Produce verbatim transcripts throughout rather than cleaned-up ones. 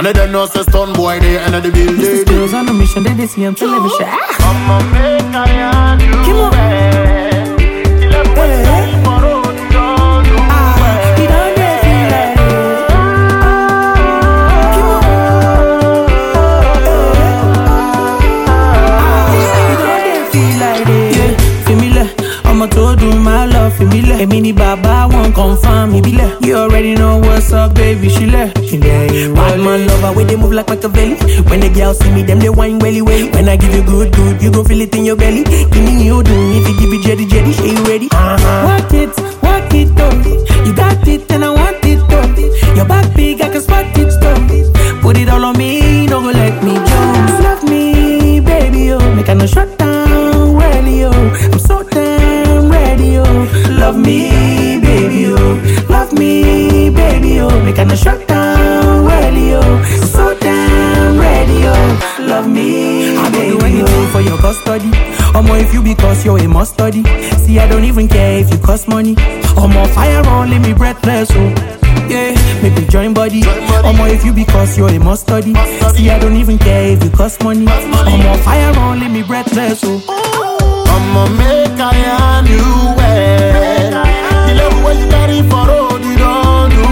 And they don't know say stun boy they end of the building. Mister Skills on a mission, they, they see him television. Ah. I'ma make I and you Come on. well. The love way you carry for road, you don't do well. He don't get feel like it. Come on. He don't get feel like it. Yeah, feel me like I'ma told you my love, feel me like. Hey, mini baba won't confirm me, be like. You already know what's up, baby, she left. She there, bad man lover, when they move like Machiavelli. When the girls see me, them they whine welly welly. When I give you good, good, you gon' feel it in your belly. Give me you do, if you give it jetty jetty, she you ready? Uh-huh. Work it, work it, though. You got it and I want it, though. Your back big, I can spot it, though. Put it all on me, don't go let me jones. Love me, baby, oh. Make I no shut down, really, oh. I'm so damn ready, oh. Love me, baby, oh. Love me, baby, oh. Make I no shut down, really, oh. I'm so damn ready, oh. Love me, I baby, do anything oh. For your custody. Or more if you because you're a must study. See, I don't even care if you cost money. Or more fire on, leave me breathless, oh. Yeah, maybe join body. Or more if you because you're a must study. See, I don't even care if you cost money. Or more fire on, leave me breathless, oh. I'ma make I and you well. The love way you carry for road, you don't do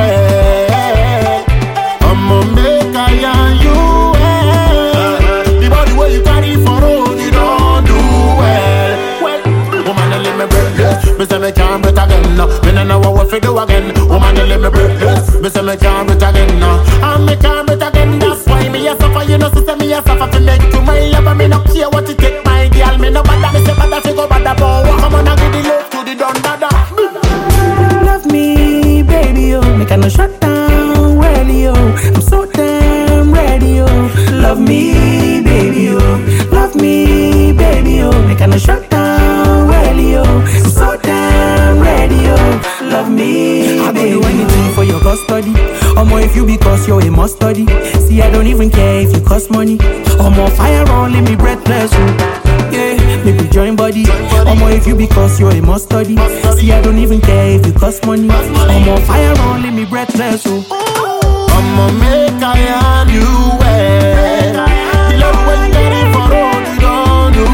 well. I'ma make I and you well. The body way you carry for road, you don't do well. Well, woman, you let me breathless. Me say me can't breathe again now. Me no know what to do again. Woman, you let me breathless. Me say me can't breathe again now. And me can't breathe again. That's why me a suffer. You know, sister, me a suffer to make you my lover. Me no care what it take, my girl. Me no bother. Me say bother fi go bother, but come on and give the love to the done dada. Love me, baby, oh. Make I no shut down, really, oh. I'm so damn ready, oh. Love me, baby, oh. Love me, baby, oh. Make I no shut down, really, oh. I'm so damn ready, oh. Love me, I baby, do anything for your custody. Or more if you because you're a must study. See, I don't even care if you cost money. Or more fire on, leave me breathless, oh. Yeah, maybe join body. Or more if you because you're a must study. See, I don't even care if you cost money. Or more fire on, leave me breathless, oh. I'ma make I and you well. The love way you carry for road, you don't do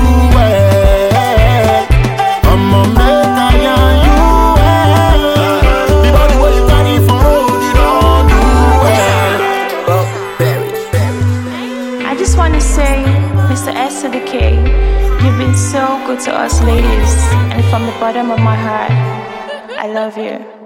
well. I'ma make I and you well. The body way you carry for road, you don't do well. Oh, Berry. I just want to say, Mister S to the K, you've been so good to us ladies, and from the bottom of my heart, I love you.